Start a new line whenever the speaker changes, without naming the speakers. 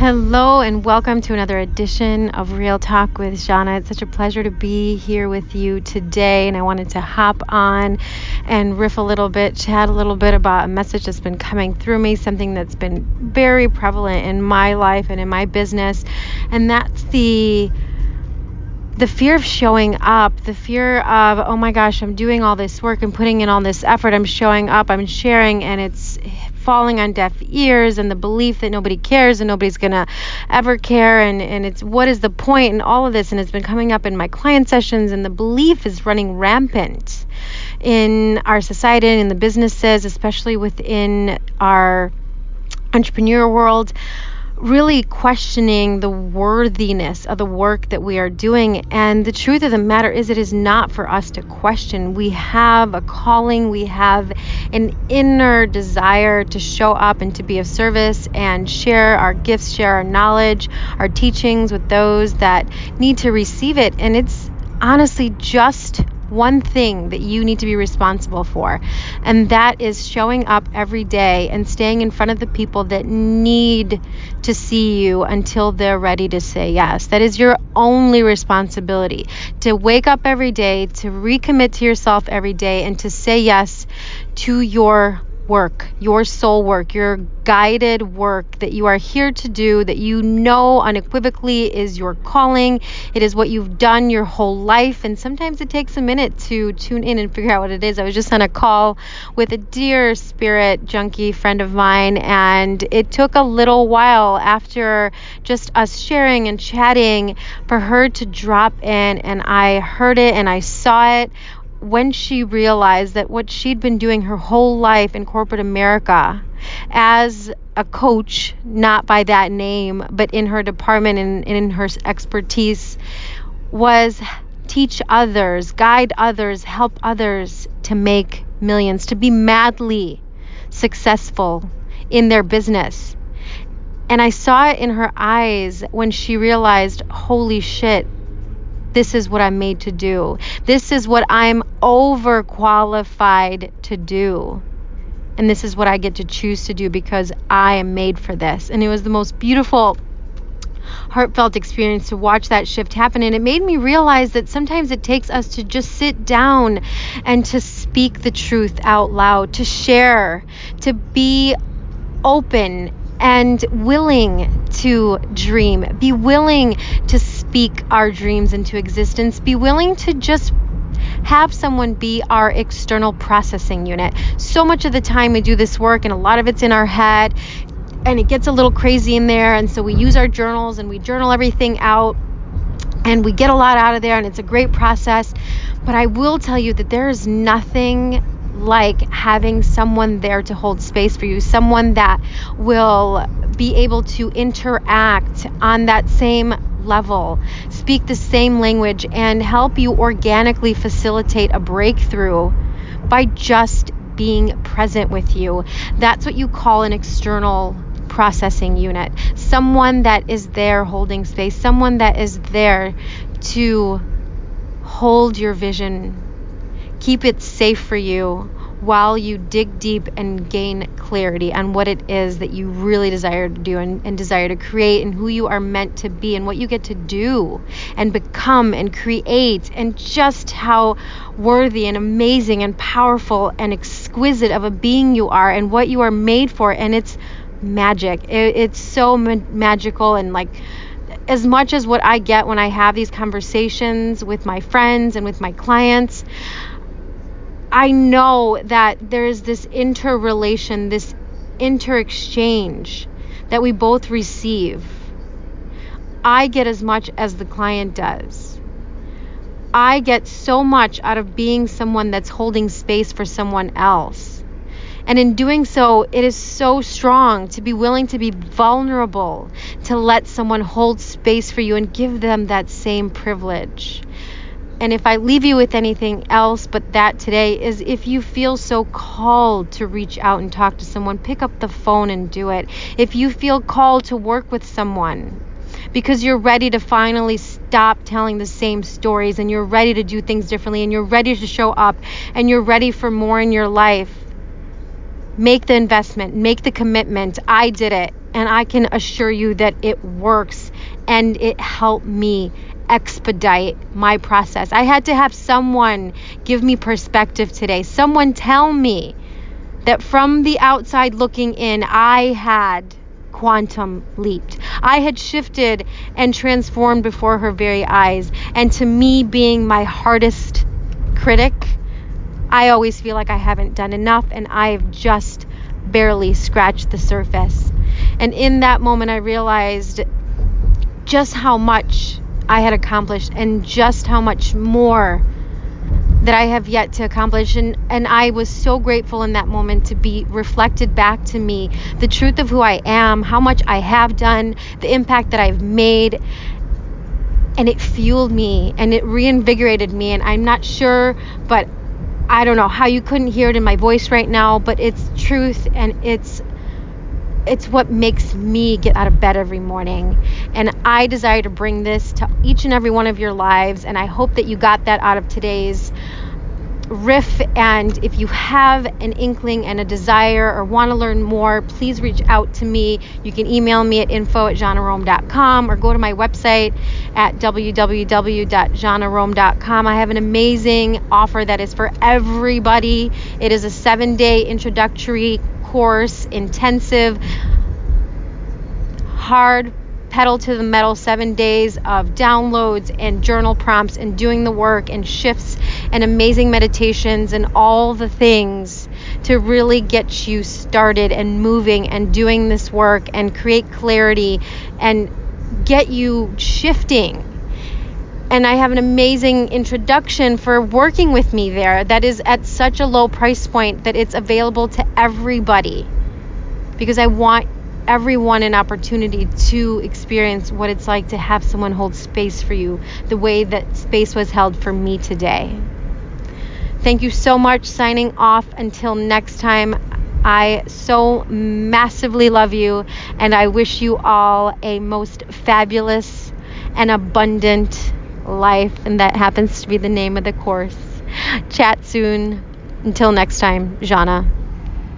Hello and welcome to another edition of Real Talk with Jana. It's such a pleasure to be here with you today, and I wanted to hop on and riff a little bit, chat a little bit about a message that's been coming through me, something that's been very prevalent in my life and in my business, and that's the fear of showing up, the fear of, oh my gosh, I'm doing all this work and putting in all this effort, I'm showing up, I'm sharing, and it's falling on deaf ears, and the belief that nobody cares and nobody's gonna ever care, and it's what is the point, and all of this, and it's been coming up in my client sessions, and the belief is running rampant in our society and in the businesses, especially within our entrepreneur world, really questioning the worthiness of the work that we are doing. And the truth of the matter is, it is not for us to question. We have a calling, we have an inner desire to show up and to be of service and share our gifts, share our knowledge, our teachings with those that need to receive it. And it's honestly just one thing that you need to be responsible for, and that is showing up every day and staying in front of the people that need to see you until they're ready to say yes. That is your only responsibility, to wake up every day, to recommit to yourself every day, and to say yes to your work, your soul work, your guided work that you are here to do, that you know unequivocally is your calling. It is what you've done your whole life, and sometimes it takes a minute to tune in and figure out what it is. I was just on a call with a dear spirit junkie friend of mine, and it took a little while after just us sharing and chatting for her to drop in, and I heard it and I saw it when she realized that what she'd been doing her whole life in corporate America as a coach, not by that name, but in her department and in her expertise, was teach others, guide others, help others to make millions, to be madly successful in their business. And I saw it in her eyes when she realized, holy shit, this is what I'm made to do. This is what I'm overqualified to do. And this is what I get to choose to do because I am made for this. And it was the most beautiful, heartfelt experience to watch that shift happen. And it made me realize that sometimes it takes us to just sit down and to speak the truth out loud, to share, to be open and willing to dream, be willing to speak our dreams into existence, be willing to just have someone be our external processing unit. So much of the time we do this work and a lot of it's in our head and it gets a little crazy in there, and so we use our journals and we journal everything out and we get a lot out of there, and it's a great process. But I will tell you that there is nothing like having someone there to hold space for you, someone that will be able to interact on that same level, speak the same language, and help you organically facilitate a breakthrough by just being present with you. That's what you call an external processing unit. Someone that is there holding space, someone that is there to hold your vision, keep it safe for you while you dig deep and gain clarity on what it is that you really desire to do and desire to create, and who you are meant to be and what you get to do and become and create, and just how worthy and amazing and powerful and exquisite of a being you are and what you are made for. And it's magic. It's so magical. And like, as much as what I get when I have these conversations with my friends and with my clients, I know that there's this interrelation, this inter-exchange that we both receive. I get as much as the client does. I get so much out of being someone that's holding space for someone else. And in doing so, it is so strong to be willing to be vulnerable, to let someone hold space for you and give them that same privilege. And if I leave you with anything else but that today, is if you feel so called to reach out and talk to someone, pick up the phone and do it. If you feel called to work with someone because you're ready to finally stop telling the same stories, and you're ready to do things differently, and you're ready to show up, and you're ready for more in your life, make the investment, make the commitment. I did it. And I can assure you that it works, and it helped me expedite my process. I had to have someone give me perspective today. Someone tell me that from the outside looking in, I had quantum leaped. I had shifted and transformed before her very eyes. And to me, being my hardest critic, I always feel like I haven't done enough, and I've just barely scratched the surface. And in that moment, I realized just how much I had accomplished and just how much more that I have yet to accomplish. And I was so grateful in that moment to be reflected back to me the truth of who I am, how much I have done, the impact that I've made. And it fueled me and it reinvigorated me. And I'm not sure, but I don't know how you couldn't hear it in my voice right now, but it's truth, and it's what makes me get out of bed every morning. And I desire to bring this to each and every one of your lives, and I hope that you got that out of today's riff. And if you have an inkling and a desire or want to learn more, please reach out to me. You can email me at info@janarome.com or go to my website at www.janarome.com. I have an amazing offer that is for everybody. It is a 7-day introductory course, intensive, hard, pedal to the metal 7 days of downloads and journal prompts and doing the work and shifts and amazing meditations and all the things to really get you started and moving and doing this work and create clarity and get you shifting. And I have an amazing introduction for working with me there that is at such a low price point that it's available to everybody, because I want everyone an opportunity to experience what it's like to have someone hold space for you the way that space was held for me today. Thank you so much. Signing off until next time. I so massively love you, and I wish you all a most fabulous and abundant life, and that happens to be the name of the course. Chat soon. Until next time, Jana.